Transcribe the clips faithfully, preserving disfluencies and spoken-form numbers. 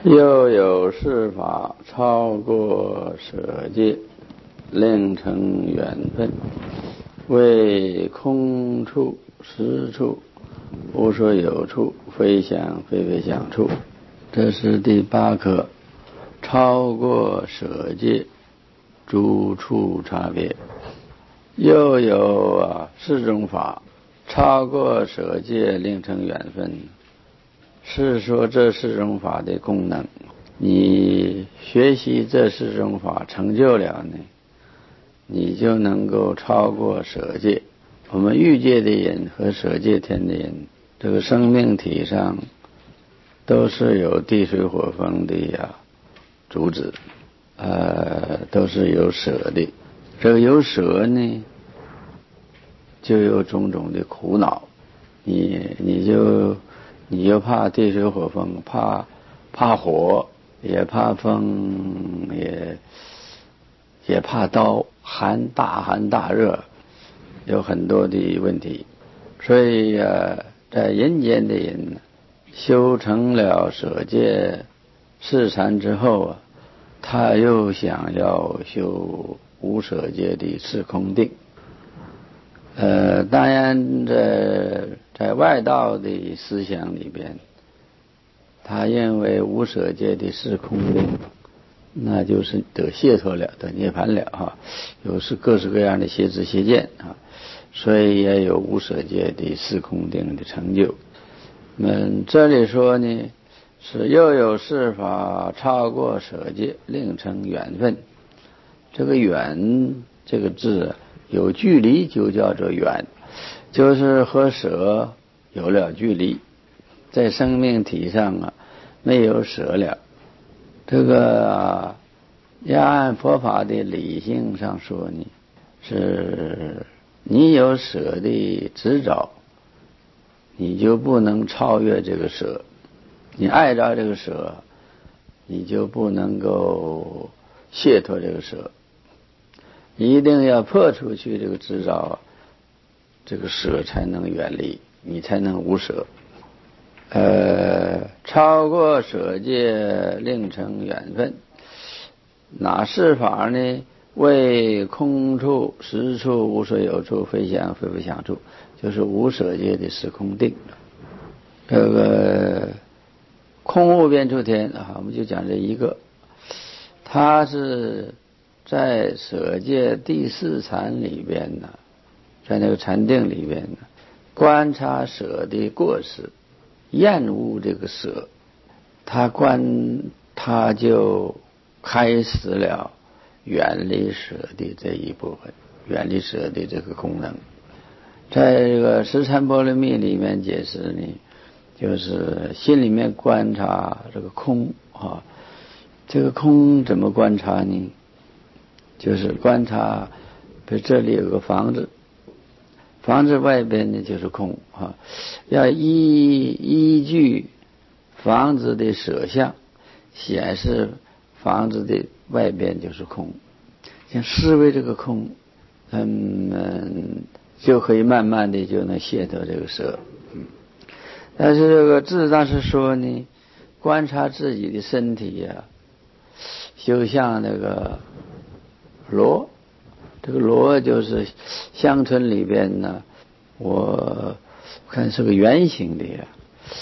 又有事法超过舍界，令成缘分，为空处实处，无所有处，非想非非想处。这是第八课，超过舍界，诸处差别。又有啊四种法超过舍界，令成缘分，是说这四种法的功能。你学习这四种法成就了呢，你就能够超过舍界。我们欲界的人和舍界天的人，这个生命体上都是有地水火风的呀主旨，呃，都是有舍的。这个有舍呢，就有种种的苦恼，你你就你就怕地水火风，怕怕火，也怕风，也也怕刀，寒大寒大热，有很多的问题。所以啊，在人间的人修成了舍界四禅之后啊，他又想要修无舍界的四空定。呃，当然在在外道的思想里边，他认为无舍界的四空定，那就是得解脱了，得涅槃了哈，有是各式各样的邪知邪见啊，所以也有无舍界的四空定的成就。嗯，这里说呢，是又有事法超过舍界，令成缘分。这个缘这个字有距离就叫做缘，就是和舍有了距离，在生命体上啊没有舍了。这个要按佛法的理性上说呢，是你有舍的执着，你就不能超越这个舍，你爱着这个舍，你就不能够解脱这个舍。一定要破出去这个执着，这个舍才能远离，你才能无舍。呃，超过舍界，令成缘分。哪是法呢？为空处实处，无所有处，非想非非想处，就是无舍界的四空定。这个空无边处天啊，我们就讲这一个，它是在舍界第四禅里边呢，在那个禅定里边呢，观察舍的过失，厌恶这个舍，他观他就开始了远离舍的这一部分，远离舍的这个功能。在这个十禅波罗蜜里面解释呢，就是心里面观察这个空啊，这个空怎么观察呢？就是观察，比如这里有个房子，房子外边呢就是空啊，要依依据房子的舍相显示房子的外边就是空，像思维这个空，嗯，就可以慢慢的就能解脱这个舍。嗯，但是这个字当时说呢，观察自己的身体呀、啊，就像那个螺，这个螺就是乡村里边呢，我看是个圆形的呀，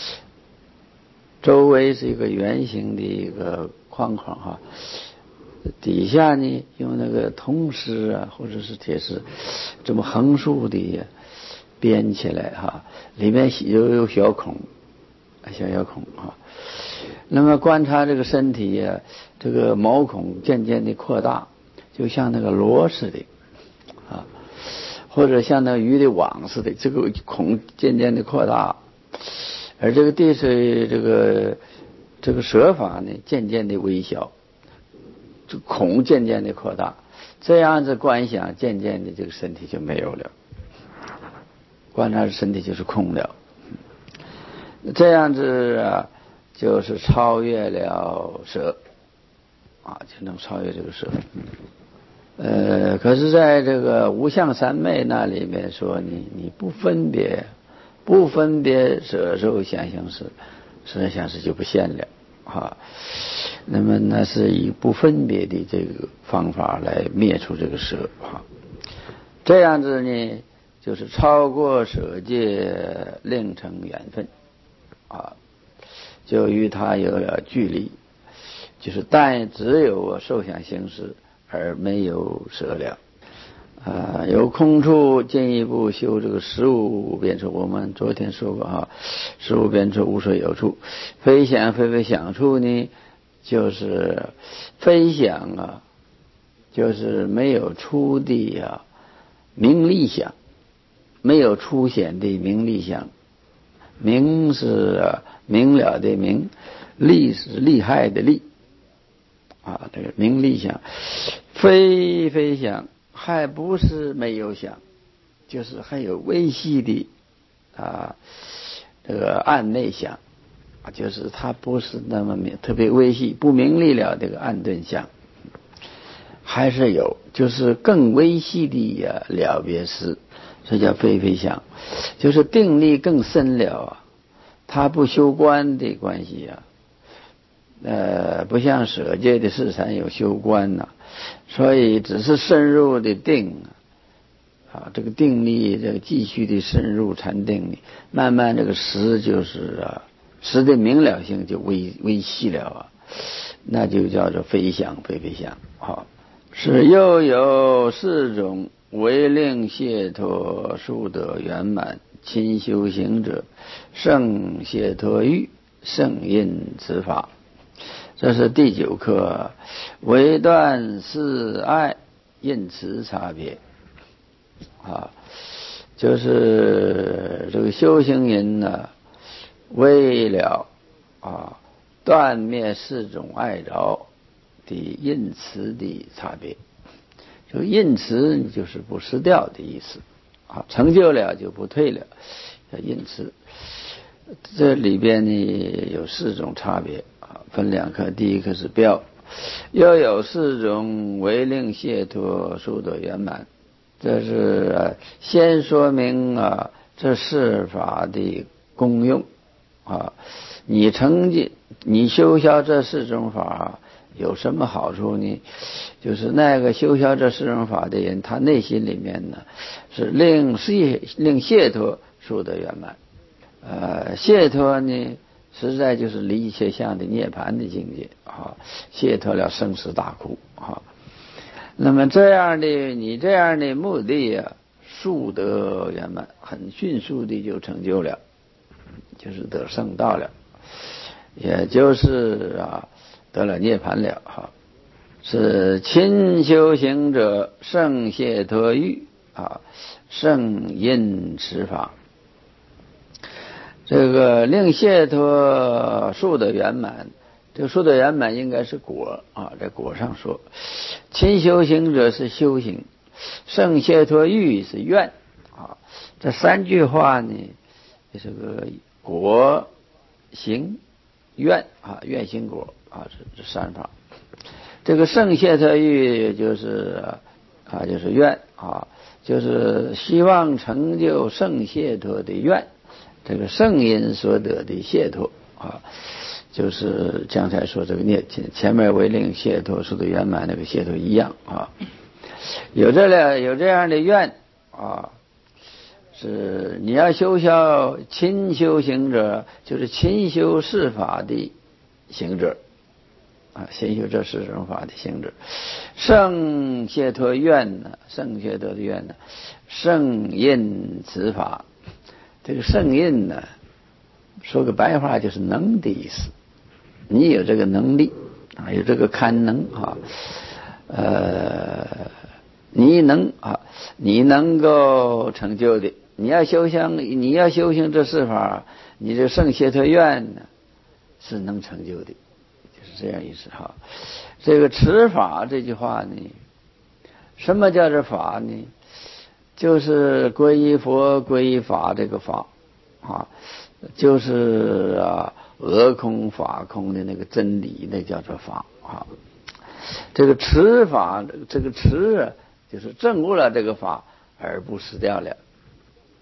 周围是一个圆形的一个框框哈，底下呢用那个铜丝啊或者是铁丝这么横竖的编起来哈，里面有有小孔，小小孔哈。那么观察这个身体呀，这个毛孔渐渐的扩大，就像那个螺似的啊，或者像那个鱼的网似的，这个孔渐渐的扩大，而这个地水这个这个舍法呢，渐渐的微小，这孔渐渐的扩大，这样子观想，渐渐的这个身体就没有了，观察身体就是空了，这样子啊，就是超越了舍啊，就能超越这个舍。呃，可是在这个无相三昧那里面说，你你不分别，不分别舍受想行识，舍想行识就不现了啊。那么那是以不分别的这个方法来灭除这个舍啊。这样子呢，就是超过舍界，令成缘分啊，就与他有了距离，就是但只有受想行识而没有舍了。啊，有空处进一步修这个十无边处，我们昨天说过啊，十无边处无所有处，非想非非想处呢，就是非想啊，就是没有出的啊名利想，没有出现的名利想，名是、啊、明了的明，利是厉害的利啊，这个名利想，非非想。还不是没有想，就是还有微细的啊，这个暗内想啊，就是它不是那么特别微细、不明利了这个暗顿想，还是有，就是更微细的呀了别事，这叫非非想，就是定力更深了啊，它不修观的关系啊。呃，不像舍界的市禅有修观呐、啊，所以只是深入的定啊，这个定力这个继续的深入禅定力，慢慢这个识就是啊，识的明了性就微微细了啊，那就叫做非想非非想。好，是又有四种为令解脱速得圆满亲修行者，胜解脱欲，胜印此法。这是第九课，唯断四爱印持差别啊，就是这个修行人呢，为了啊断灭四种爱着的印持的差别。这个印持就是不失掉的意思啊，成就了就不退了，叫印持。这里边呢有四种差别啊，分两课。第一课是标，又有四种为令解脱速得圆满。这是、啊、先说明啊这四法的功用啊，你成就你修销这四种法有什么好处呢？就是那个修销这四种法的人，他内心里面呢是令解令解脱速得圆满。呃，解脱呢，实在就是离一切相的涅槃的境界啊，解脱了生死大苦啊。那么这样的，你这样的目的啊，速得圆满，很迅速的就成就了，就是得圣道了，也就是啊，得了涅槃了哈。是亲修行者胜解脱欲啊，胜印持法。这个令解脱速得圆满，这个速得圆满应该是果啊，在果上说，亲修行者是修行，胜解脱欲是愿啊。这三句话呢，这个果行愿啊，愿行果啊，这这三法。这个胜解脱欲就是啊，就是愿啊，就是希望成就胜解脱的愿。这个圣因所得的解脱啊，就是刚才说这个念前面为令解脱速得圆满那个解脱一样啊。有这样有这样的愿啊，是你要修销亲修行者，就是亲修四法的行者啊，先修这四种法的行者，胜解脱愿呢，胜解脱的愿呢，胜印此法。这个圣印呢，说个白话就是能的意思。你有这个能力啊，有这个堪能啊，呃，你能啊，你能够成就的。你要修行，你要修行这四法，你这圣解脱愿呢是能成就的，就是这样意思哈。这个持法这句话呢，什么叫做法呢？就是皈依佛皈依法这个法啊，就是啊讹空法空的那个真理，那叫做法啊。这个持法，这个持啊，就是证悟了这个法而不失掉了。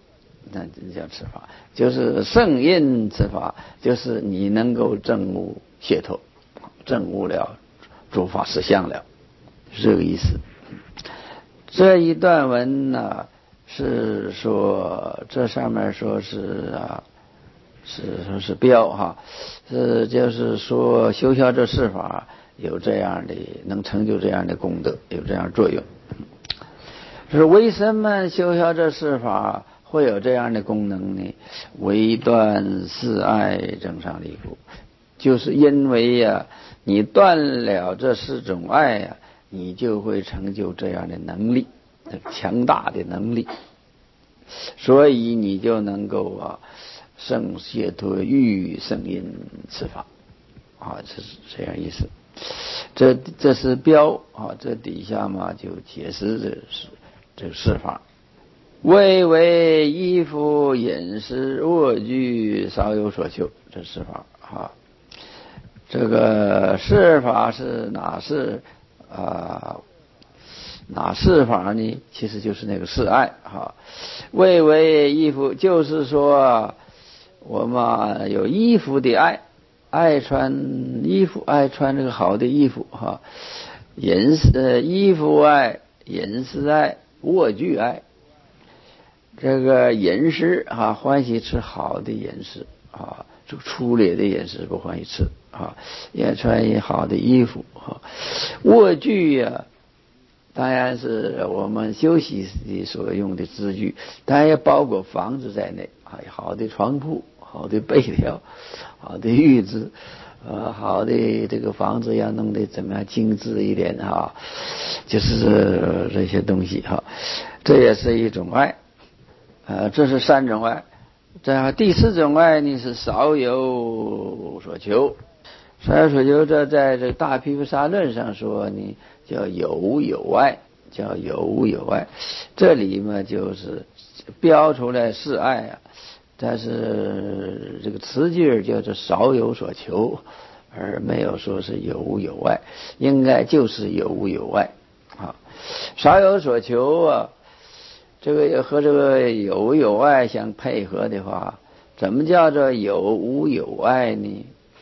那这叫持法。就是圣印持法，就是你能够证悟解脱，证悟了诸法实相了，是这个意思。这一段文呢，是说这上面说是啊，是说是标哈，是就是说修学这四法有这样的能成就这样的功德，有这样作用。是为什么修学这四法会有这样的功能呢？为断四爱正常离苦，就是因为呀、啊，你断了这四种爱呀、啊，你就会成就这样的能力，强大的能力，所以你就能够啊胜解脱欲胜因持法啊，这是这样意思。这这是标啊，这底下嘛就解释这是这个释法。为为衣服饮食卧具少有所求，这释法啊。这个释法是哪是啊？哪释法呢？其实就是那个示爱哈。为为衣服，就是说我们有衣服的爱，爱穿衣服，爱穿这个好的衣服哈。饮食衣服爱，饮食爱，卧具爱。这个饮食啊，欢喜吃好的饮食啊，这个粗劣的饮食不欢喜吃啊，也穿好的衣服啊。卧具呀、啊，当然是我们休息的所用的支具，当然也包括房子在内啊，好的床铺，好的被条，好的褥子，呃，好的这个房子要弄得怎么样精致一点哈，就是这些东西哈，这也是一种爱。呃，这是三种爱。这第四种爱呢是少有所求。少有所求，这在这大毗婆沙论上说呢，叫有有爱，叫有有爱。这里嘛就是标出来是爱啊，但是这个词句叫做少有所求，而没有说是有有爱，应该就是有有爱啊。少有所求啊。这个和这个有有爱相配合的话，怎么叫做有无有爱呢？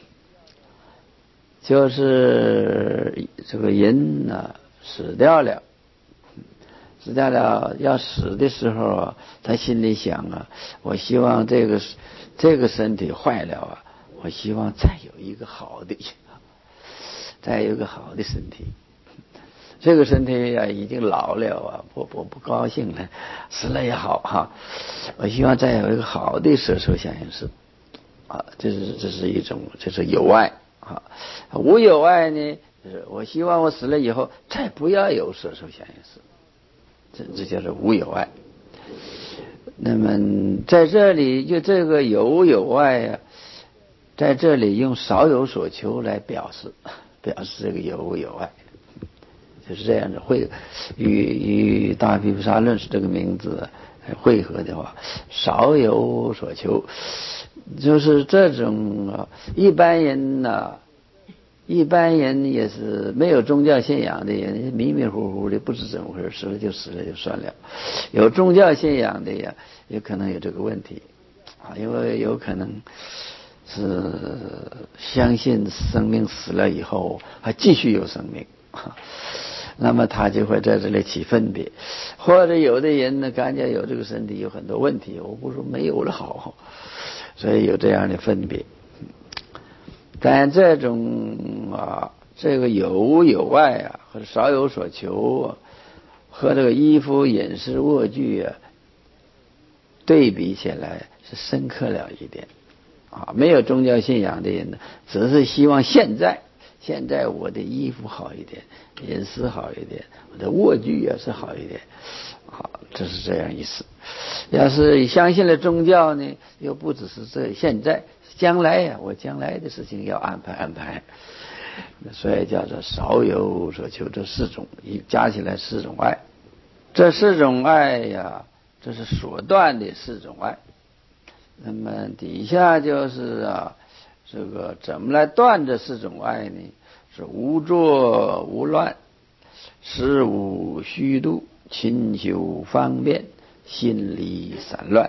就是这个人呢死掉了，死掉了要死的时候啊，他心里想啊，我希望这个这个身体坏了啊，我希望再有一个好的，再有一个好的身体。这个身体啊已经老了啊，不不不高兴了，死了也好哈。我希望再有一个好的舍受想行识啊，这是这是一种，这是有爱啊。无有爱呢，就是我希望我死了以后再不要有舍受想行识，这这叫做无有爱。那么在这里就这个有有爱啊，在这里用少有所求来表示，表示这个有有爱。就是这样的，会与与大毗婆沙论是这个名字汇合的话，少有所求，就是这种啊，一般人呢、啊，一般人也是没有宗教信仰的人，迷迷糊糊的，不知怎么回事，死了就死了就算了。有宗教信仰的呀，有可能有这个问题啊，因为有可能是相信生命死了以后还继续有生命。那么他就会在这里起分别，或者有的人呢，感觉有这个身体有很多问题，我不说没有了好，所以有这样的分别。但这种啊，这个有无有爱啊，或者少有所求啊，和这个衣服饮食卧具啊，对比起来是深刻了一点啊。没有宗教信仰的人呢，只是希望现在。现在我的衣服好一点，饮食好一点，我的卧具也是好一点，好，这是这样意思。要是相信了宗教呢，又不只是这现在，将来呀、啊，我将来的事情要安排安排，所以叫做少有所求。这四种一加起来四种爱，这四种爱呀，这是所断的四种爱。那么底下就是啊。这个怎么来断这四种爱呢？是无作无乱，事无虚度，勤修方便，心离散乱。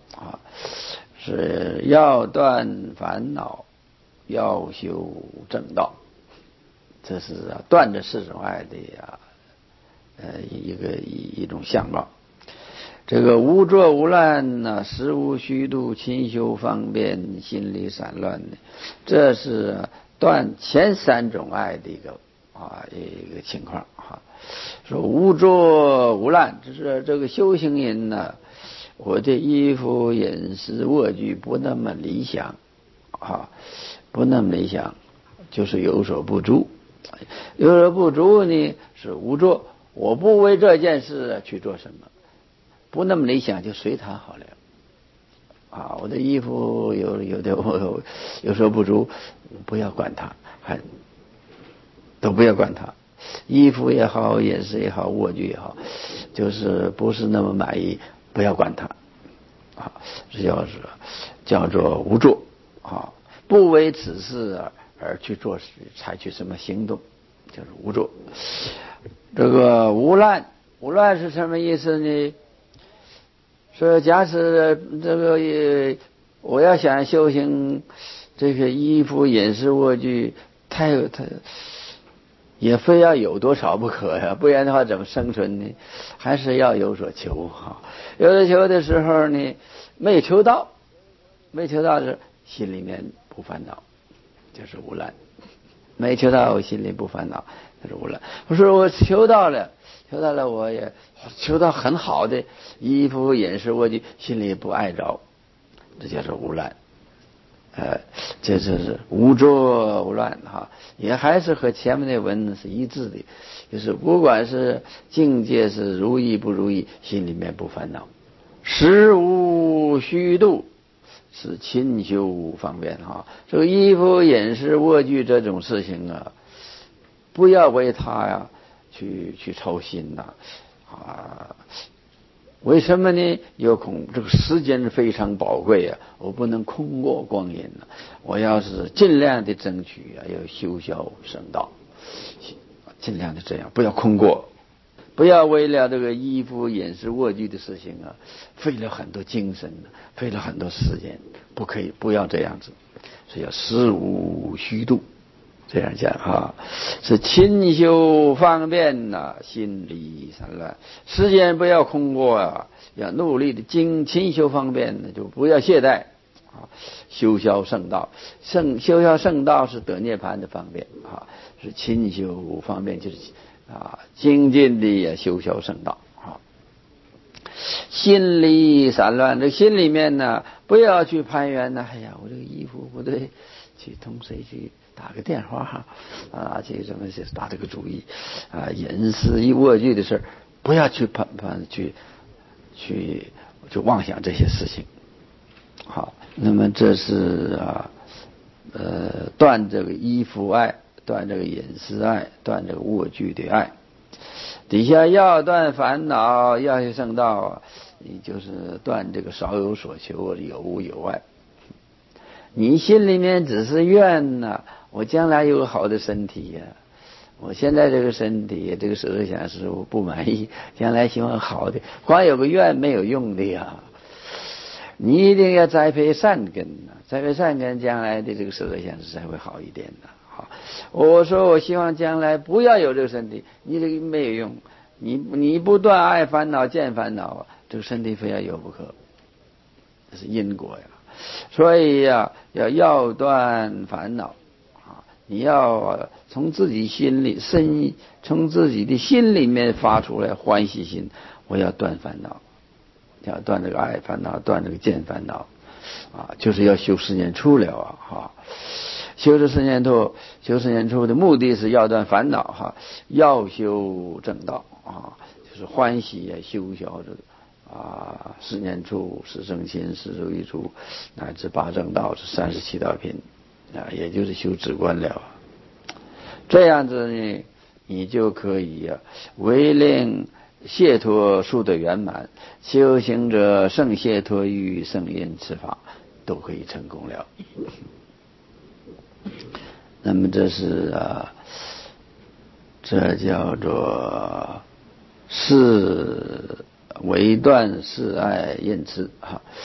啊，是要断烦恼，要修正道。这是啊断的四种爱的呀，呃一个一一种相貌。这个无作无乱呢，实无虚度，勤修方便，心离散乱的，这是断前三种爱的一个啊一个情况啊。说无作无乱，就是这个修行人呢，我的衣服饮食卧具不那么理想啊，不那么理想，就是有所不足。有所不足呢是无作，我不为这件事去做什么，不那么理想就随他好了啊。我的衣服有有的有有所不足，不要管它，还都不要管它。衣服也好，饮食也好，卧具也好，就是不是那么满意，不要管它啊。这叫是叫做无作啊，不为此事而而去做采取什么行动，就是无作。这个无乱，无乱是什么意思呢？说假使这个我要想修行，这个衣服饮食卧具太太也非要有多少不可呀，不然的话怎么生存呢？还是要有所求哈。有所求的时候呢，没求到，没求到是心里面不烦恼，就是无乱。没求到，我心里不烦恼，就是无乱。我说我求到了，求到了，我也求到很好的衣服饮食卧具，心里不爱着，这叫做无乱。呃，这就是无作无乱哈，也还是和前面的文是一致的，就是不管是境界是如意不如意，心里面不烦恼，实无虚度，是勤修方便哈。这个衣服饮食卧具这种事情啊，不要为他呀去去操心呐 啊, 啊。为什么呢？有空这个时间非常宝贵啊，我不能空过光阴啊，我要是尽量的争取啊，要修销圣道，尽量的这样，不要空过，不要为了这个衣服饮食卧具的事情啊，费了很多精神，费了很多时间，不可以，不要这样子，所以要实无虚度。这样讲哈，是勤修方便呐、啊，心离散乱，时间不要空过啊，要努力的精勤修方便呢，就不要懈怠啊，修销圣道，圣修销圣道是得涅槃的方便啊，是勤修方便，就是啊精进的修销圣道啊，心离散乱，这心里面呢，不要去攀缘呢，哎呀，我这个衣服不对，去同谁去打个电话哈啊，这个什么是打这个主意啊，饮食一卧具的事不要去攀攀去去就妄想这些事情。好，那么这是啊呃断这个衣服爱，断这个饮食爱，断这个卧具的爱。底下要断烦恼，要修圣道啊，你就是断这个少有所求，有无有爱。你心里面只是愿呐、啊，我将来有个好的身体呀、啊，我现在这个身体这个设想是我不满意，将来希望好的，光有个愿没有用的呀。你一定要栽培善根呐、啊，栽培善根，将来的这个设想是才会好一点的。好，我说我希望将来不要有这个身体，你这个没有用，你你不断爱烦恼见烦恼，这个身体非要有不可，这是因果呀。所以呀、啊，要要断烦恼啊！你要从自己心里深，从自己的心里面发出来欢喜心，我要断烦恼，要断这个爱烦恼，断这个见烦恼啊！就是要修十年处了啊！哈，修这十年处，修十年处的目的是要断烦恼哈，要修正道啊，就是欢喜啊，修销这个。啊，十念处、十正心、十如意处，乃至八正道是三十七道品啊，也就是修止观了。这样子呢，你就可以啊，为令解脱速得圆满，修行者胜解脱欲，胜因持法，都可以成功了。那么这是啊，这叫做是。为断是爱因持哈，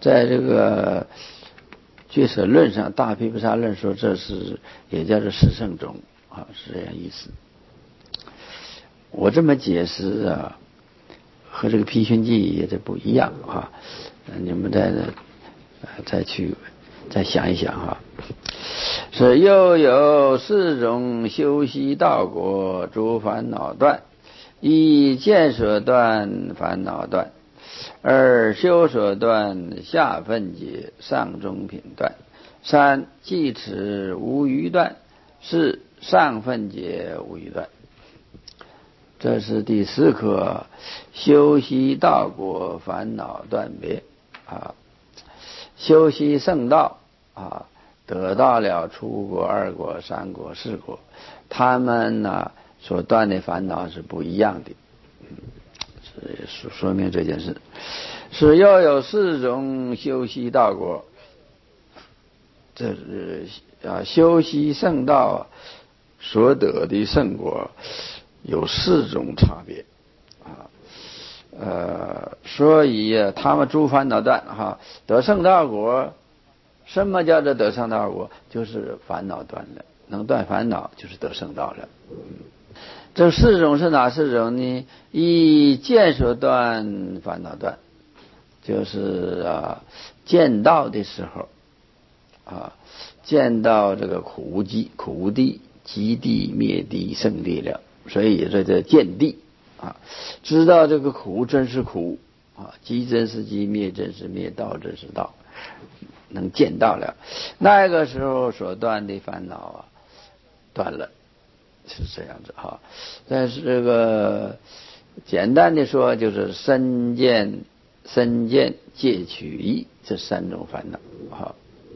在这个俱舍论上，大毗婆沙论说这是也叫做十圣种啊，是这样意思。我这么解释啊，和这个毗熏记也是不一样啊。你们再再去再想一想啊。是又有四种修习道果，诸烦恼断：一见所断，烦恼断；二修所断，下分解，上中品断；三计持无余断；四上分解无余断。这是第四课修习道果烦恼断别啊。修习圣道啊，得到了初果、二果、三果、四果，他们呢所断的烦恼是不一样的，是说明这件事。是要有四种修习道果，这是啊修习圣道所得的圣果有四种差别啊。呃，所以啊他们诸烦恼断哈，得圣道果。什么叫做得圣道果？就是烦恼断了，能断烦恼就是得圣道了。这四种是哪四种呢？一见所断，烦恼断，就是啊见到的时候啊，见到这个苦集苦地极地灭地胜地了，所以也说这见地啊，知道这个苦真是苦啊，极真是极，灭真是灭，道真是道，能见到了，那个时候所断的烦恼啊断了，是这样子哈。但是这个简单的说，就是身见、身见、戒取一这三种烦恼哈。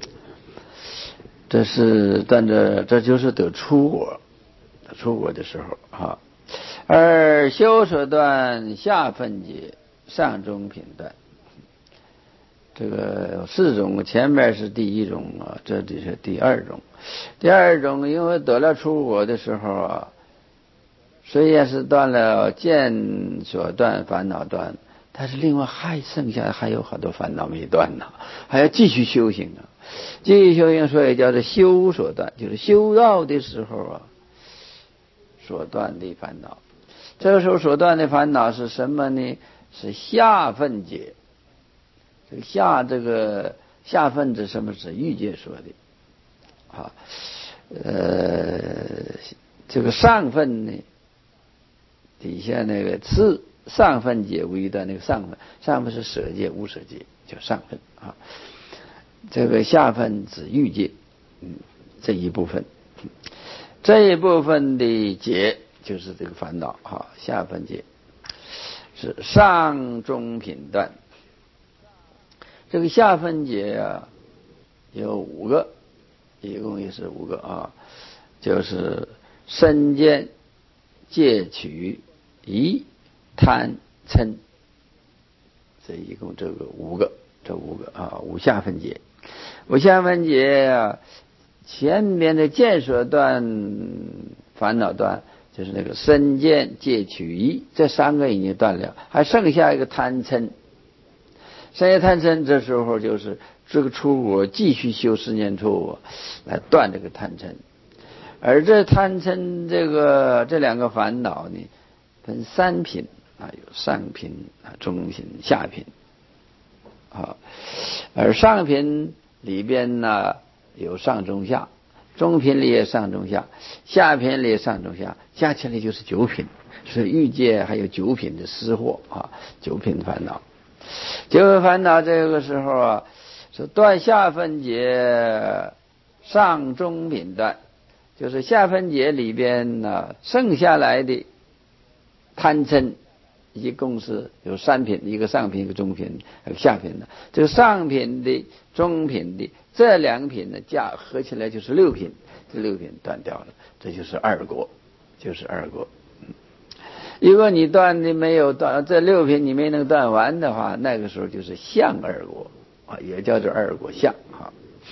这是断着，这就是得出果，得出果的时候哈。而修所断，下分解，上中品断。这个四种，前面是第一种啊，这里是第二种。第二种，因为得了出果的时候啊，虽然是断了见所断，烦恼断，但是另外还剩下还有很多烦恼没断呢，还要继续修行啊。继续修行，所以叫做修所断，就是修道的时候啊，所断的烦恼。这个时候所断的烦恼是什么呢？是下分解。这个下这个下分子什么是欲界说的啊？呃，这个上分呢，底下那个次上分解无余断，那个上分上分是舍界无舍界，叫上分啊。这个下分指欲界，嗯，这一部分，这一部分的解就是这个烦恼哈，下分解是上中品断。这个下分解啊有五个，一共也是五个啊，就是身见、戒取、疑、贪、嗔，这一共这个五个，这五个啊五下分解。五下分解啊，前面的见所断，烦恼断，就是那个身见、戒取、疑，这三个已经断了，还剩下一个贪嗔。三业贪嗔，这时候就是这个出果继续修十年出果来断这个贪嗔。而这贪嗔这个这两个烦恼呢，分三品啊，有上品啊、中品、下品啊。而上品里边呢有上中下，中品里也上中下，下品里也上中下，加起来就是九品。是欲界还有九品的私货啊，九品烦恼。九品烦恼这个时候啊，是断下分解，上中品断，就是下分解里边呢剩下来的贪嗔，一共是有三品，一个上品，一个中品，还有下品的。这个上品的、中品的这两品呢，加合起来就是六品，这六品断掉了，这就是二果，就是二果。如果你断的没有断，这六品你没能断完的话，那个时候就是相二果啊，也叫做二果相啊。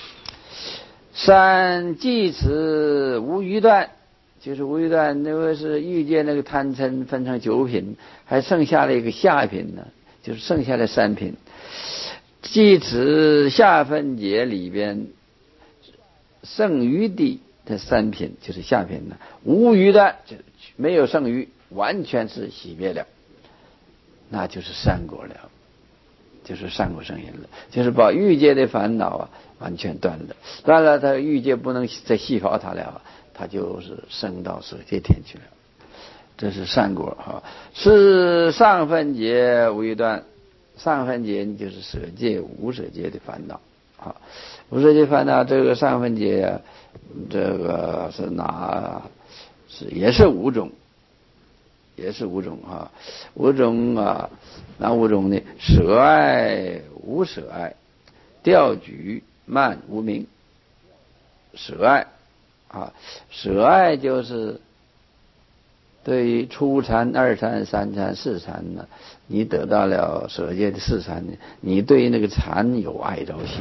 三计持无余断，就是无余断，那个是欲界那个贪嗔分成九品，还剩下了一个下品呢，就是剩下的三品。 即此下分解里边剩余的这三品，就是下品呢，无余的，就没有剩余，完全是熄灭了，那就是善果了，就是善果圣因了，就是把欲界的烦恼啊完全断了，断了他欲界不能再细胞他了，他就是升到舍界天去了，这是善果哈。是上分解无余断，上分解就是舍界无舍界的烦恼啊，无舍界烦恼这个上分解，这个是哪是也是五种，也是五种啊，五种啊，哪五种呢？舍爱、无舍爱、调举、慢、无明。舍爱啊，舍爱就是对于初禅、二禅、三禅、四禅呢，你得到了舍界的四禅呢，你对那个禅有爱着心，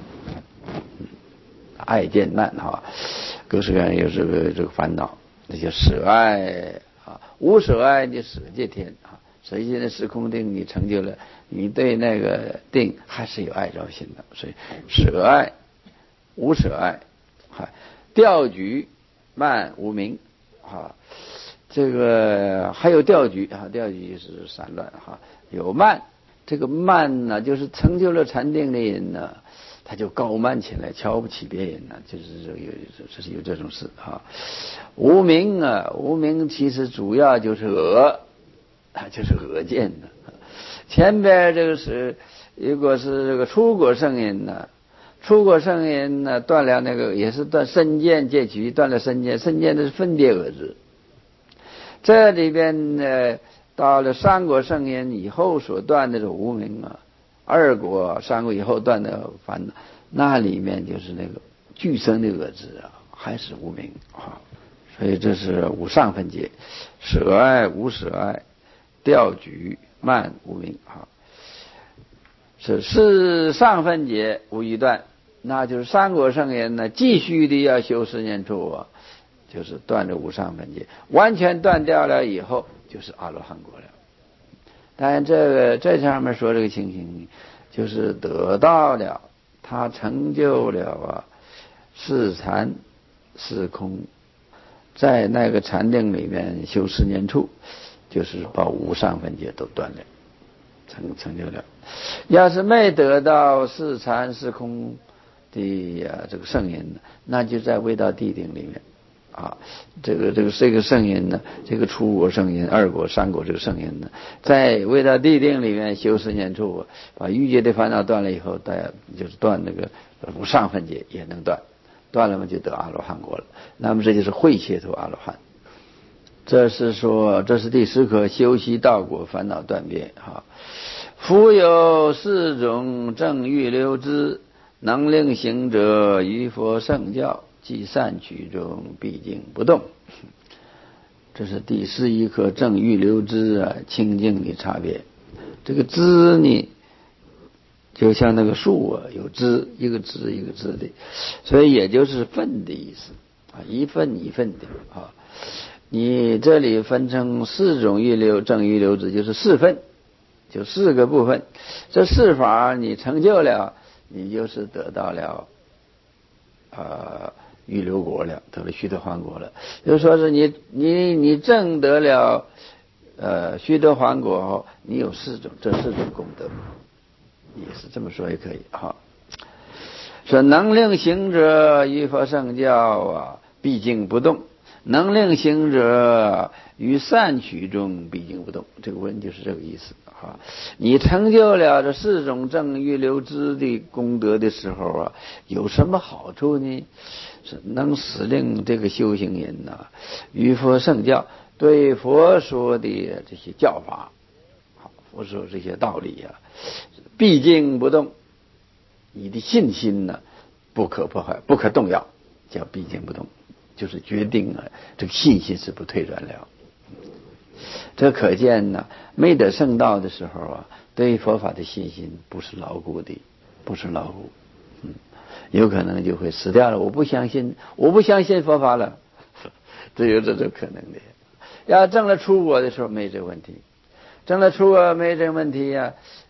爱见慢哈，各式各样有这个这个烦恼，那就舍爱啊，无舍爱就舍界天啊，舍界天的时空定你成就了，你对那个定还是有爱着心的，所以舍爱、无舍爱，哈，调举、慢、无明，哈。这个还有调举啊，调举是散乱哈，有慢，这个慢呢，就是成就了禅定的人呢，他就高慢起来，瞧不起别人呢，就是有这是有这种事啊。无明啊，无明其实主要就是恶，啊，就是恶见的。前边这个是，如果是这个出果圣人呢，出果圣人呢断了那个也是断身见戒取，断了身见，身见的是分别恶知。这里边呢，到了三果圣人以后所断的这无明啊，二果、三果以后断的烦恼，那里面就是那个俱生的恶知啊，还是无明啊，所以这是无上分解，舍爱、无舍爱、调举、慢、无明啊，是是上分解无余断，那就是三果圣人呢，继续的要修十年处啊。就是断了无上分解，完全断掉了以后，就是阿罗汉果了。当然，这个这上面说这个情形，就是得到了他成就了啊，四禅四空，在那个禅定里面修十年处，就是把无上分解都断了，成成就了。要是没得到四禅四空的啊这个圣人，那就在未到地定里面。啊，这个这个这个圣人呢，这个初果圣人、二果、三果这个圣人呢，在未到地定里面修十年处，把欲界的烦恼断了以后，大家就是断那个无上分解也能断，断了嘛就得阿罗汉果了。那么这就是会切头阿罗汉。这是说，这是第十课修习道果烦恼断别哈。复有四种正欲流之，能令行者于佛圣教。即善取中毕竟不动，这是第十一课正欲流之啊，清净的差别。这个枝呢，就像那个树啊，有枝，一个枝一个枝的，所以也就是分的意思啊，一分一分的啊。你这里分成四种欲流，正欲流之就是四分，就四个部分。这四法你成就了，你就是得到了呃。欲流果了，得了须得洹果了，就说是你你你证得了呃须得洹果后，你有四种这四种功德，也是这么说也可以哈。说能令行者于佛圣教啊，毕竟不动；能令行者于善取中毕竟不动。这个文就是这个意思哈。你成就了这四种正欲流之的功德的时候啊，有什么好处呢？是能使令这个修行人呢、啊，于佛圣教对佛说的这些教法，好，佛说这些道理啊，毕竟不动，你的信心呢不可破坏，不可动摇，叫毕竟不动，就是决定啊，这个信心是不退转了。这可见呢，没得圣道的时候啊，对佛法的信心不是牢固的，不是牢固。嗯，有可能就会死掉了。我不相信，我不相信佛法了，这有这种可能的。要证了出果的时候没这问题，证了出果没这问题呀、啊，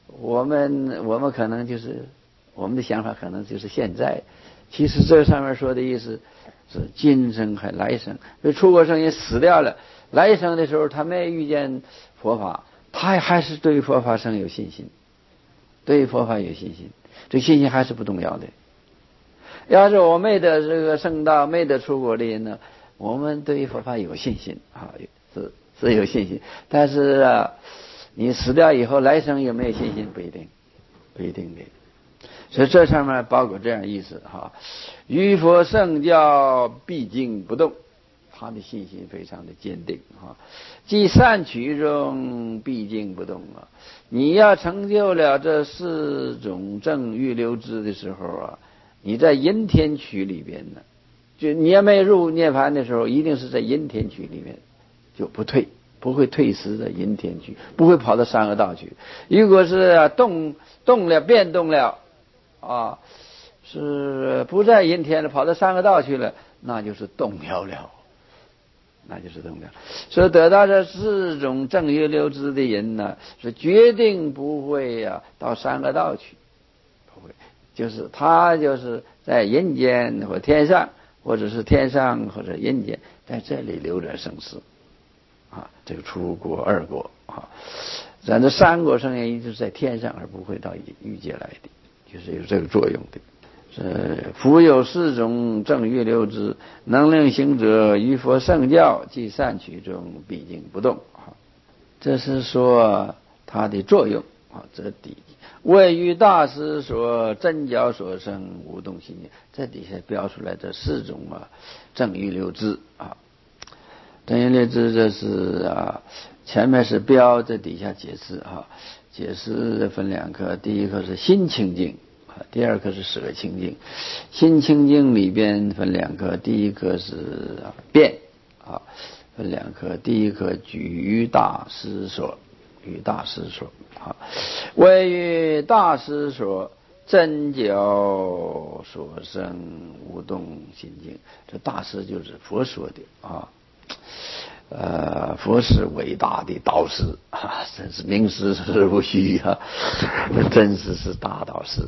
我们我们可能就是我们的想法可能就是现在，其实这上面说的意思是今生还来生。所以出国生也死掉了，来生的时候他没遇见佛法，他还是对佛法生有信心，对佛法有信心，这信心还是不动摇的。要是我没得这个圣道，没得出国的人呢，我们对佛法有信心啊，是是有信心，但是啊，你死掉以后来生有没有信心不一定，不一定的。所以这上面包括这样意思哈，于佛圣教毕竟不动，他的信心非常的坚定哈。即善取中毕竟不动啊，你要成就了这四种正欲流支的时候啊，你在阴天区里边呢，就你要没入涅槃的时候，一定是在阴天区里面，就不退，不会退失的阴天区，不会跑到三恶道去。如果是动动了变动了啊，是不在阴天了，跑到三恶道去了，那就是动摇了，那就是动摇。所以得到这四种正欲流支的人呢，是决定不会呀、啊、到三恶道去，不会，就是他就是在阴间或天上，或者是天上或者阴间，在这里留着生死啊，这个出国二国啊，咱这三国生也一直在天上，而不会到欲界来的，就是有这个作用的。呃，夫有四种正欲流支，能令行者于佛圣教即善取中毕竟不动啊。这是说它的作用啊。这底位于大师所真教所生无动心念，这底下标出来这四种啊正欲流支啊。正欲流支这是啊，前面是标，这底下解释啊。解释分两科，第一课是心清净。第二课是舍清净，心清净里边分两课，第一课是变啊，分两课，第一课举于大师所，于大师所啊，位于大师所真教所生无动心境，这大师就是佛说的啊。呃，佛是伟大的导师啊，真是名师是不虚啊，真是是大导师。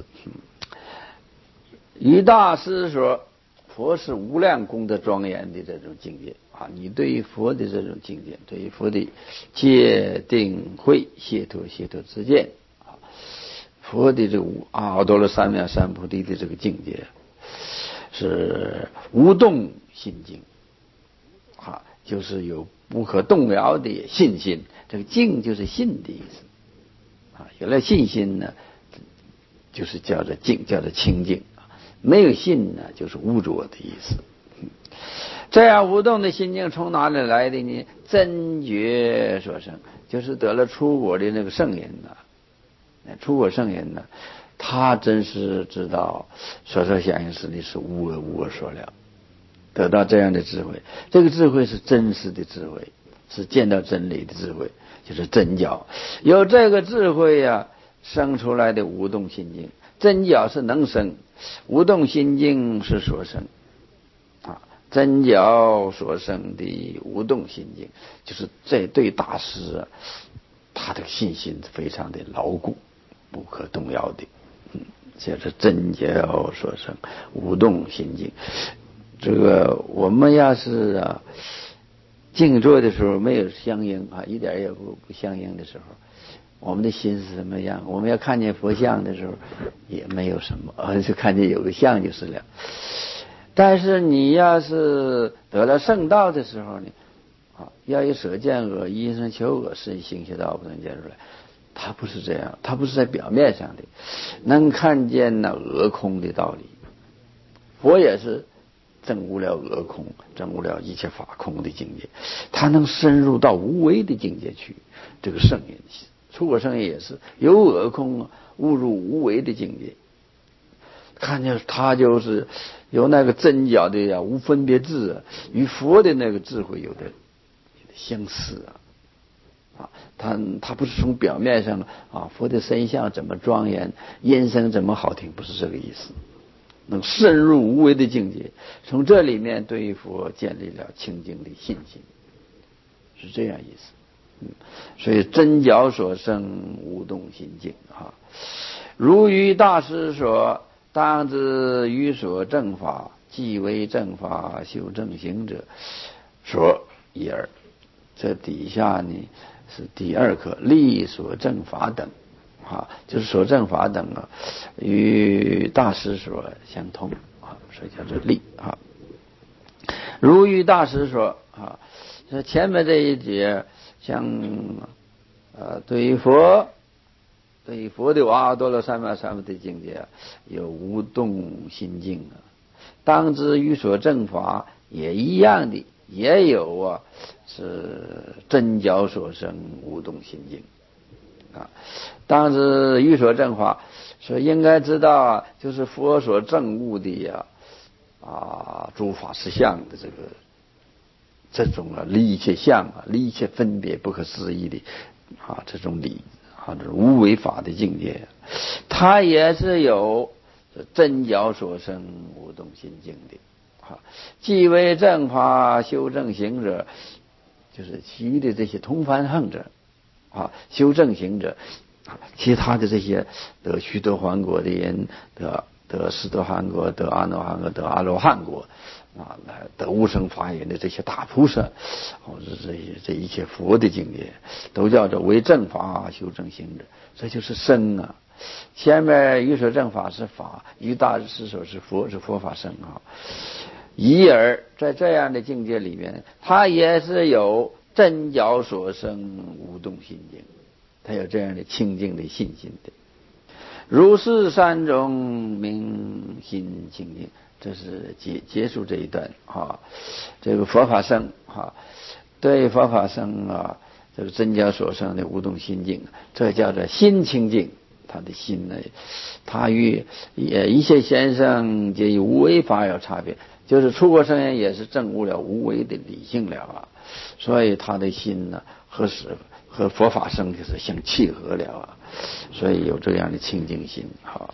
于大师说，佛是无量功德庄严的这种境界啊，你对于佛的这种境界，对于佛的戒定慧解脱解脱之见啊，佛的这个阿多罗三藐三菩提的这个境界是无动心境啊，就是有不可动摇的信心，这个静就是信的意思啊。有了信心呢，就是叫做静，叫做清净；没有信呢，就是污浊的意思。这样无动的心境从哪里来的呢？真觉所生，就是得了出果的那个圣人呐、啊，出果圣人呢，他真是知道所说相应实力是无我无我所了。得到这样的智慧，这个智慧是真实的智慧，是见到真理的智慧，就是真教。有这个智慧呀、啊，生出来的无动心境，真教是能生，无动心境是所生啊。真教所生的无动心境，就是这对大师啊，他的信心非常的牢固，不可动摇的。嗯，这是真教所生无动心境。这个我们要是啊静坐的时候没有相应啊，一点也不不相应的时候，我们的心是什么样？我们要看见佛像的时候也没有什么，而是看见有个像就是了。但是你要是得了圣道的时候呢，啊，要以舍见恶，一生求恶，是行邪道不能见出来。他不是这样，他不是在表面上的，能看见那恶空的道理。佛也是证悟了恶空，证悟了一切法空的境界，他能深入到无为的境界去。这个圣人，出果圣人也是由恶空悟入无为的境界，看见他就是有那个真假的呀，无分别智啊，与佛的那个智慧有的相似啊。啊，他他不是从表面上啊，佛的身相怎么庄严，音声怎么好听，不是这个意思。能深入无为的境界，从这里面对佛建立了清净的信心，是这样意思。 所以真教所生，无动心静啊。如于大师说，当知于所正法，即为正法修正行者说一二。这底下呢是第二课，立所正法等啊，就是所正法等啊，与大师所相通啊，所以叫做立啊。如于大师说啊，这前面这一节像呃对于佛对于佛的阿多罗三藐三菩提境界有无动心静啊，当知于所正法也一样的，也有啊是真教所生，无动心静啊。当知于所正法，所以应该知道啊，就是佛所证悟的呀啊诸法实相的这个这种啊离一切相啊，离一切分别不可思议的啊这种理啊这种无为法的境界，它也是有真教所生，无动心静的啊。即为正法修正行者，就是其余的这些同凡行者啊，修正行者，其他的这些得须陀洹果的人，得得斯陀含果，得阿耨含果，得阿罗汉果啊，得无生法忍的这些大菩萨，或者这些这一切佛的境界，都叫做为正法修正行者，这就是生啊。前面于所正法是法，于大师所是佛，是佛法生啊。以而在这样的境界里面，他也是有真教所生，无动心静，他有这样的清净的信心的。如是三种明心清净，这是结结束这一段啊。这个佛法生啊，对佛法生啊，这个真教所生的无动心静，这叫做心清净。他的心呢，他与也一切先生皆与无为法有差别，就是出国圣人也是证悟了无为的理性了啊，所以他的心呢和使和佛法生就是相契合了啊，所以有这样的清净心。好，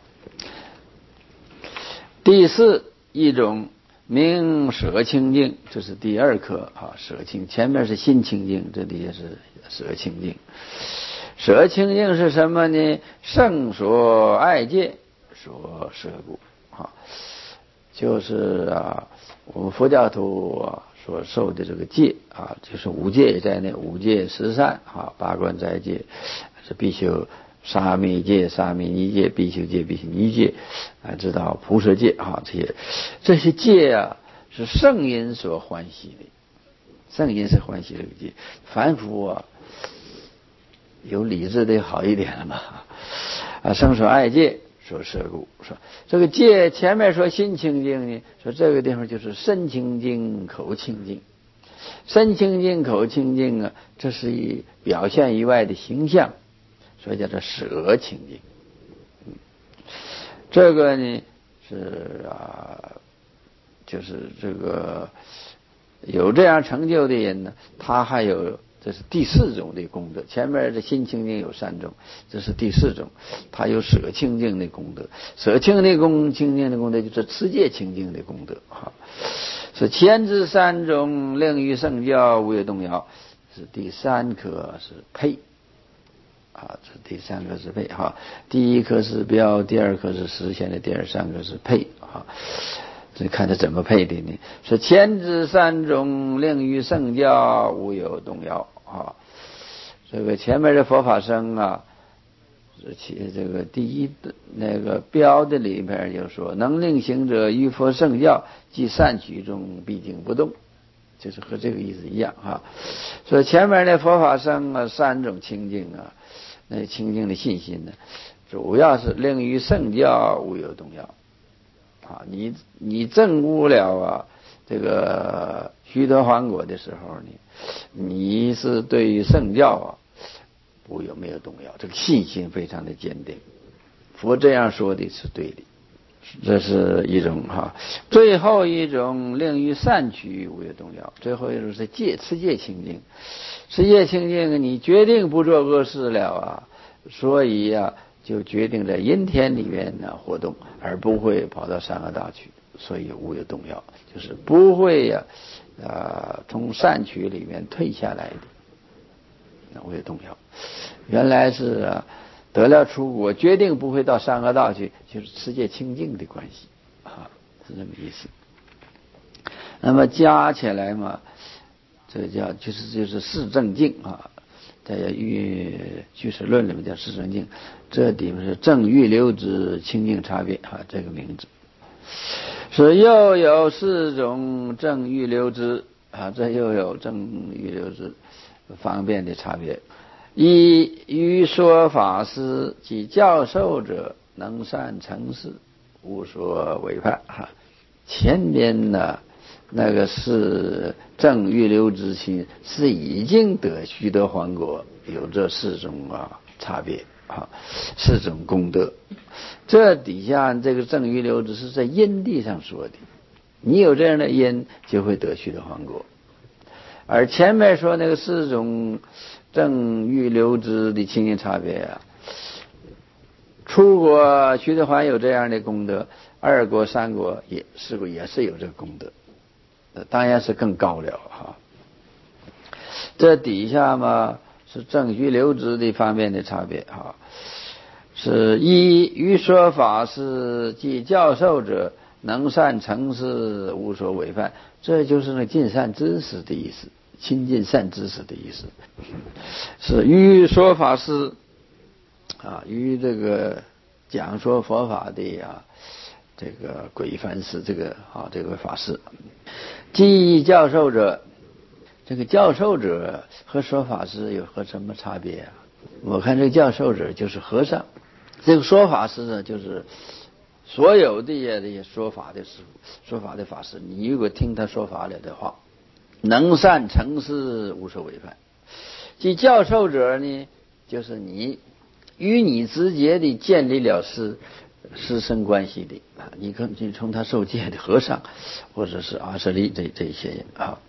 第四一种名舍清净，这是第二课啊，舍清前面是心清净，这里也是舍清净。舍清净是什么呢？圣所爱戒所舍故啊，就是啊，我们佛教徒啊所受的这个戒啊，就是五戒也在内，五戒十善啊，八关斋戒是必修沙弥戒、沙弥尼戒、必修戒、必修尼戒，啊，知道菩萨戒啊，这些这些戒啊是圣人所欢喜的，圣人是欢喜这个戒，凡夫啊。有理智的好一点了嘛？啊，生所爱戒所舍故，说这个戒前面说心清净呢，说这个地方就是身清净、口清净。身清净、口清净啊，这是以表现以外的形象，所以叫做舍清净。嗯，这个呢是啊，就是这个有这样成就的人呢，他还有。这是第四种的功德，前面的心清净有三种，这是第四种，它有舍清净的功德，舍清净功清净的功德就是持戒清净的功德哈。是前之三种，令于圣教无有动摇，是第三颗是配啊，这第三颗是配哈，第一颗是标，第二颗是实现的，第二三颗是配啊。这看他怎么配的呢？是前之三种，令于圣教无有动摇啊。这个前面的佛法僧啊，其这个第一的那个标的里面就说，能令行者于佛圣教即善取中，毕竟不动，就是和这个意思一样啊。所以前面的佛法僧啊，三种清净啊，那清净的信心呢，主要是令于圣教无有动摇。啊，你你证悟了啊，这个须陀洹果的时候呢，你是对于圣教啊，不有没有动摇，这个信心非常的坚定。佛这样说的是对的，这是一种哈。最后一种令于善取无有动摇，最后一种是戒持戒清净，持戒清净，你决定不做恶事了啊，所以啊。就决定在阴天里面呢活动，而不会跑到三恶道去，所以无有动摇，就是不会呀、啊，呃，从善趣里面退下来的未动摇。原来是、啊、得了出国，决定不会到三恶道去，就是持戒清净的关系啊，是这么意思。那么加起来嘛，这个叫就是就是四正境啊，在欲俱舍论里面叫四正境，这里面是正欲流之清净差别啊，这个名字是又有四种正欲流之啊，这又有正欲流之方便的差别。一欲说法师及教授者，能善成事，无所违犯哈。前面呢那个是正欲流之心，是已经得须得洹果，有这四种啊差别啊，四种功德。这底下这个正欲流之是在因地上说的，你有这样的因，就会得须得洹果。而前面说那个四种正欲流之的清净差别啊，出国须得洹有这样的功德，二国三国也四国也是有这个功德，当然是更高了哈。这底下嘛是正欲流之的方面的差别哈，是一欲说法师及教授者，能善成事，无所违犯，这就是那尽善知识的意思，亲近善知识的意思。是欲说法师啊，于这个讲说佛法的啊，这个鬼梵师，这个啊这个法师。即教授者，这个教授者和说法师有和什么差别啊？我看这个教授者就是和尚，这个说法师呢就是所有的这些说法的师傅、说法的法师，你如果听他说法了的话，能善成事，无所违犯。即教授者呢，就是你与你直接的建立了师师生关系的啊，你可你从他受戒的和尚，或者是阿舍利这这些人啊，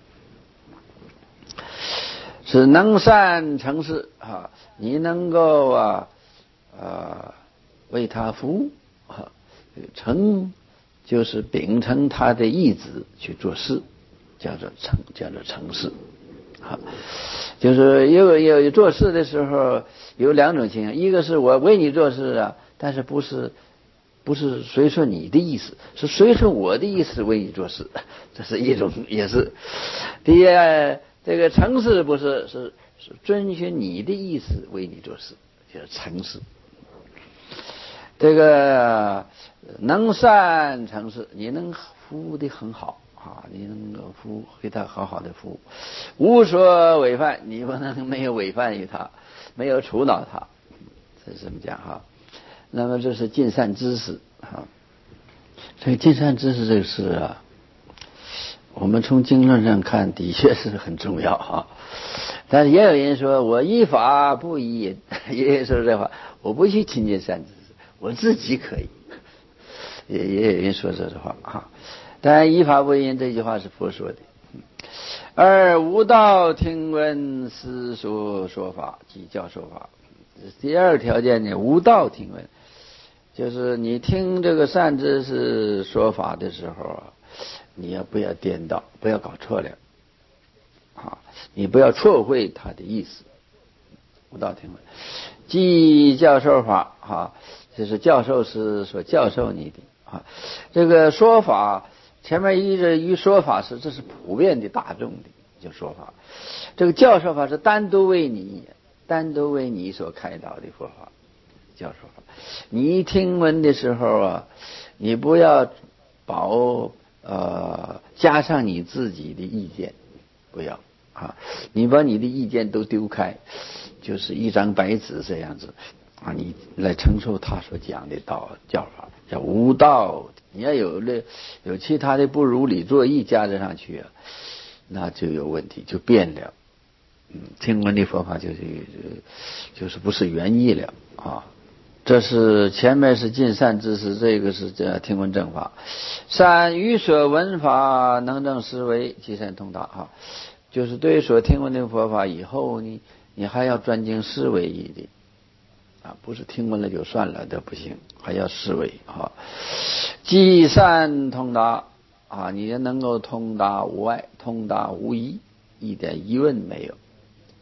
是能善成事啊，你能够啊啊为他服务啊，成就是秉承他的意志去做事，叫做成，叫做成事啊。就是有有做事的时候有两种情况，一个是我为你做事啊，但是不是不是随顺你的意思，是随顺我的意思为你做事，这是一种，也是。第二，这个成事不是是是遵循你的意思为你做事，就是成事。这个能善成事，你能服务的很好啊，你能够服务给他好好的服务，无所违犯，你不能没有违犯于他，没有触恼他，这是这么讲哈。那么这是尽善知识啊，所以尽善知识这个事啊，我们从经论上看的确是很重要哈。但是也有人说我依法不依人，也有人说这话，我不去亲近善知识，我自己可以，也也有人说这话啊。当然依法不依人这句话是佛说的。而无道听闻师说说法即教授法。第二条件呢，无道听闻，就是你听这个善知识说法的时候啊，你要不要颠倒，不要搞错了啊，你不要错会他的意思。无道听闻，即教授法啊，就是教授是所教授你的啊。这个说法前面一直一说法是这是普遍的大众的就说法，这个教授法是单独为你单独为你所开导的佛法，教授法。你听闻的时候啊，你不要保呃加上你自己的意见，不要啊，你把你的意见都丢开，就是一张白纸这样子啊，你来承受他所讲的道教法，叫无道。你要有了有其他的不如理作意加在上去啊，那就有问题，就变了。嗯，听闻的佛法就是就是不是原意了啊。这是前面是尽善知识，这个是这听闻正法。善于所闻法，能证思维，即善通达啊。就是对所听闻的佛法以后呢，你还要专精思维义的啊，不是听闻了就算了，这不行，还要思维啊。即善通达啊，你能够通达无碍，通达无疑，一点疑问没有啊。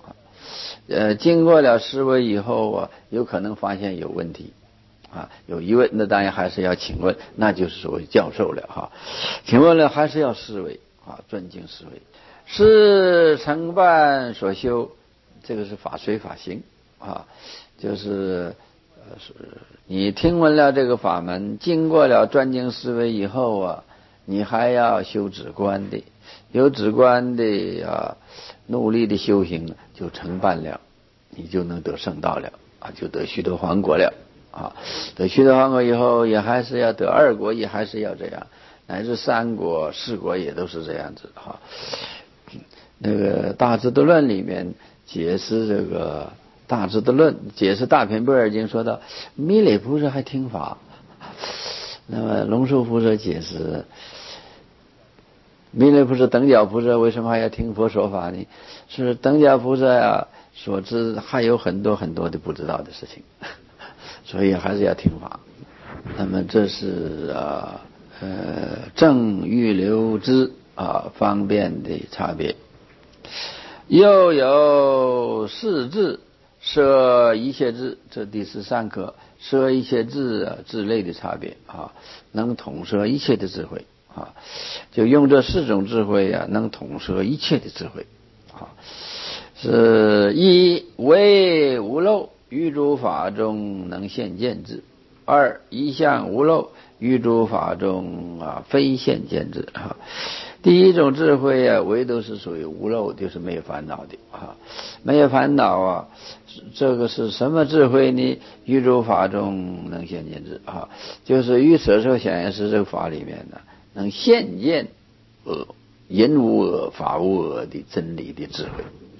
呃，经过了思维以后啊，有可能发现有问题啊，有疑问，那当然还是要请问，那就是所谓教授了哈。请问了还是要思维啊，尊敬思维，是承办所修，这个是法随法行啊，就是呃是你听闻了这个法门，经过了专精思维以后啊，你还要修止观的，有止观的啊，努力的修行就承办了，你就能得圣道了啊，就得须得洹果了啊。得须得洹果以后，也还是要得二果，也还是要这样，乃至三果、四果也都是这样子哈。那个《大智度论》里面解释这个《大智度论》，解释《大品般若经》说到，弥勒菩萨还听法，那么龙树菩萨解释，弥勒菩萨、等觉菩萨为什么还要听佛说法呢？是等觉菩萨啊所知还有很多很多的不知道的事情，所以还是要听法。那么这是啊呃正欲流之啊方便的差别。又有四智摄一切智，这第十三课摄一切智啊智类的差别啊，能统摄一切的智慧啊，就用这四种智慧啊，能统摄一切的智慧啊。是一为无漏，于诸法中能现见智；二一向无漏，于诸法中啊非现见智啊。第一种智慧啊，唯独是属于无漏，就是没有烦恼的啊，没有烦恼啊。这个是什么智慧呢？于诸法中能现见智啊，就是于舍受想行识这个法里面呢，能现见呃人无我法无我的真理的智慧。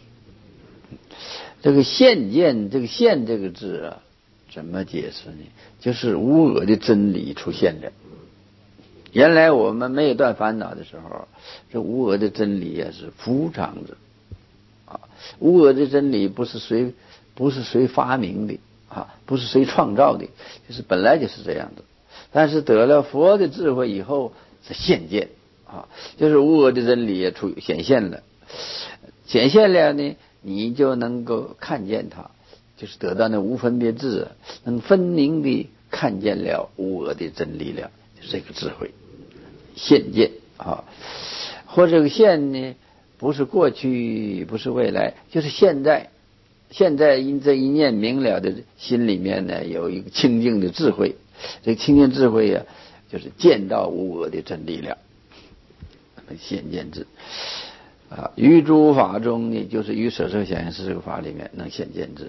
这个现见，这个现这个字啊，怎么解释呢？就是无我的真理出现了。原来我们没有断烦恼的时候，这无我的真理也是浮常着啊。无我的真理不是谁不是谁发明的啊，不是谁创造的，就是本来就是这样的。但是得了佛的智慧以后是现见啊，就是无我的真理也出显现了，显现了呢，你就能够看见它，就是得到那无分别智，能分明的看见了无我的真理了，就是这个智慧。现见啊，或这个现呢，不是过去，不是未来，就是现在。现在因这一念明了的心里面呢，有一个清净的智慧，这个清净智慧啊，就是见到无我的真理了，现见智啊。于诸法中呢，就是于舍受想行识这个法里面能现见智。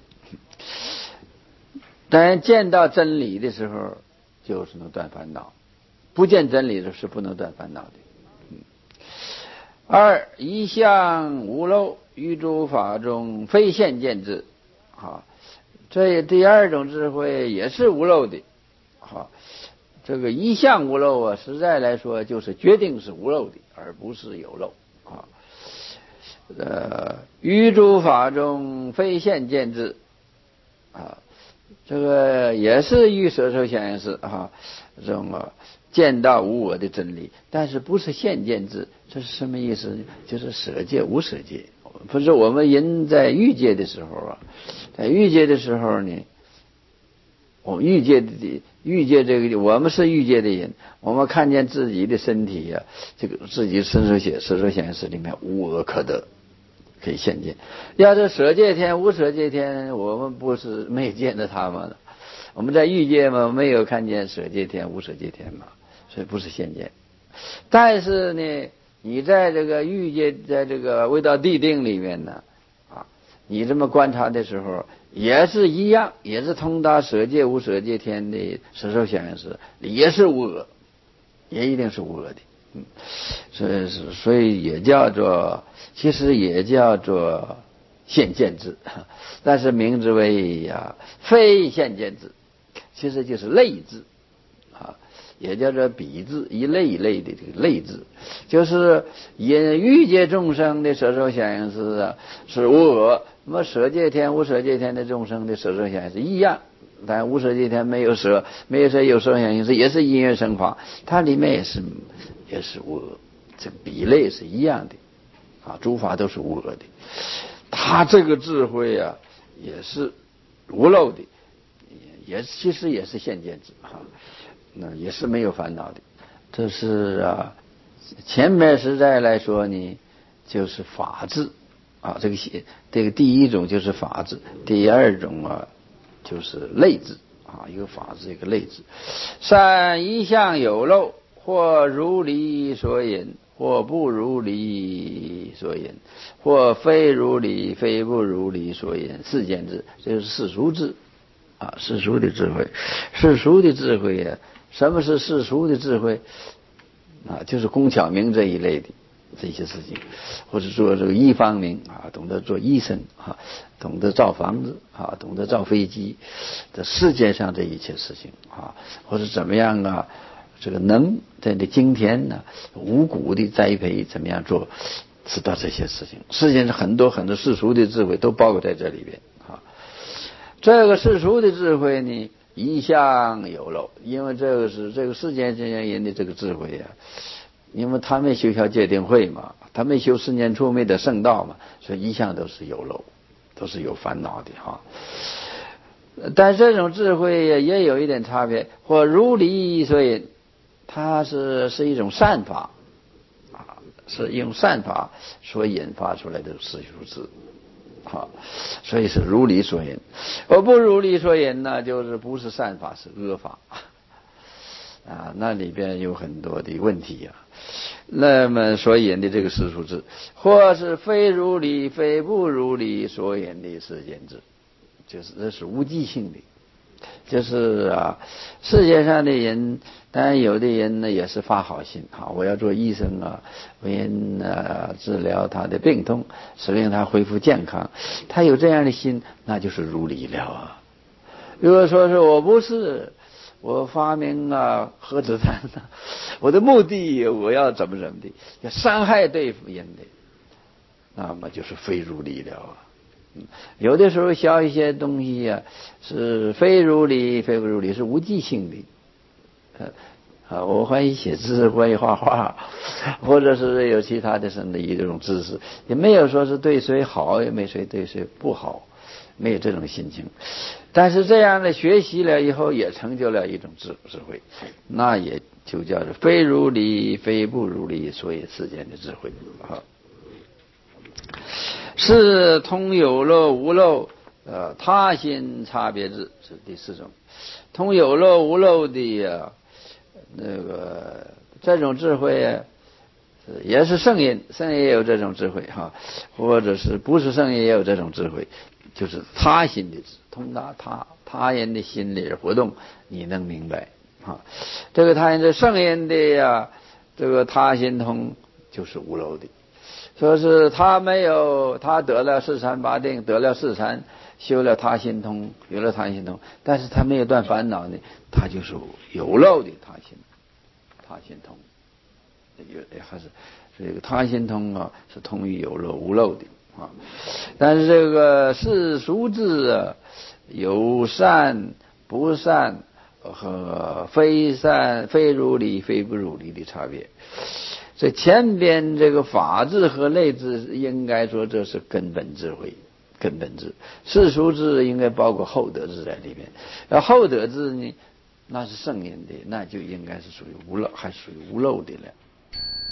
但见到真理的时候，就是能断烦恼。不见真理的是不能断烦恼的。嗯、二一向无漏，于诸法中非现见智。啊，这第二种智慧也是无漏的。好，这个一向无漏啊，实在来说就是决定是无漏的，而不是有漏啊。呃，于诸法中非现见智啊，这个也是于舍受想行识啊，这种啊。见到无我的真理，但是不是现见智，这是什么意思呢？就是舍界无舍界。不是我们人在欲界的时候啊，在欲界的时候呢，我们欲界的欲界这个，我们是欲界的人，我们看见自己的身体呀、啊，这个自己身受显色受显示里面无我可得，可以现见。要是舍界天无舍界天，我们不是没有见着他们了。我们在欲界嘛，没有看见舍界天无舍界天嘛，所以不是现见。但是呢，你在这个欲界，在这个未到地定里面呢，啊，你这么观察的时候，也是一样，也是通达舍界无舍界天的舍受想行识，也是无我，也一定是无我的。嗯，所以是所以也叫做，其实也叫做现见智，但是名之为呀、啊、非现见智。其实就是类智啊，也叫做比智，一类一类的这个类智，就是因欲界众生的舍受想行识啊是无我，那么舍界天无舍界天的众生的舍受想行识一样，但无舍界天没有舍，没有舍有舍想行识，也是因缘生法，它里面也是也是无我，这比类是一样的啊，诸法都是无我的。它他这个智慧啊，也是无漏的，也其实也是现见智哈，那也是没有烦恼的。这是啊，前面实在来说呢，就是法治啊，这个这个第一种就是法治，第二种啊就是类治啊，一个法治，一个类治。善一向有漏，或如理所引，或不如理所引，或非如理非不如理所引，世间智，这就是世俗智啊，世俗的智慧。世俗的智慧呀、啊，什么是世俗的智慧啊？就是龚巧明这一类的这些事情，或者说这个医方明啊，懂得做医生啊，懂得造房子啊，懂得造飞机，这世界上这一切事情啊，或者怎么样啊，这个能在这今天呢，五谷的栽培怎么样做，知道这些事情。世界上很多很多世俗的智慧都包括在这里边啊。这个世俗的智慧呢，一向有漏，因为这个是这个世间这些人的这个智慧呀、啊，因为他没修下戒定慧嘛，他没修十年处没得圣道嘛，所以一向都是有漏，都是有烦恼的哈。但这种智慧也也有一点差别，或如理所引，它是是一种善法啊，是用善法所引发出来的世俗智。好，所以是如理所引，而不如理所引呢，就是不是善法，是恶法啊，那里边有很多的问题呀、啊。那么所引的这个世俗智，或是非如理非不如理所引的世间智，就是这是无记性的。就是啊，世界上的人，当然有的人呢也是发好心啊，我要做医生啊，为人啊治疗他的病痛，使令他恢复健康，他有这样的心，那就是如理了啊。如果说是我不是，我发明啊核子弹呢、啊，我的目的我要怎么怎么的，要伤害对付人的，那么就是非如理了啊。有的时候学一些东西呀、啊，是非如理非不如理，是无记性的。啊，我欢喜写字，欢喜画画，或者是有其他的什么一种知识，也没有说是对谁好，也没谁对谁不好，没有这种心情。但是这样的学习了以后，也成就了一种智智慧，那也就叫做非如理非不如理，所以世间的智慧啊。是通有漏无漏，呃，他心差别智是第四种。通有漏无漏的啊，那个这种智慧啊，也是圣人，圣人也有这种智慧哈，或者是不是圣人也有这种智慧，就是他心的智，通达他他人的心理活动，你能明白啊？这个他人的圣人的呀、啊，这个他心通就是无漏的。说是他没有，他得了四禅八定，得了四禅，修了他心通，有了他心通，但是他没有断烦恼呢，他就是有漏的他心，他心通，有还是这个他心通啊，是通于有漏无漏的啊。但是这个世俗智啊，有善不善和非善非如理非不如理的差别。所以前边这个法治和类治，应该说这是根本智慧，根本智。世俗智应该包括厚德智在里面。而厚德智呢，那是圣人的，那就应该是属于无漏，还属于无漏的了。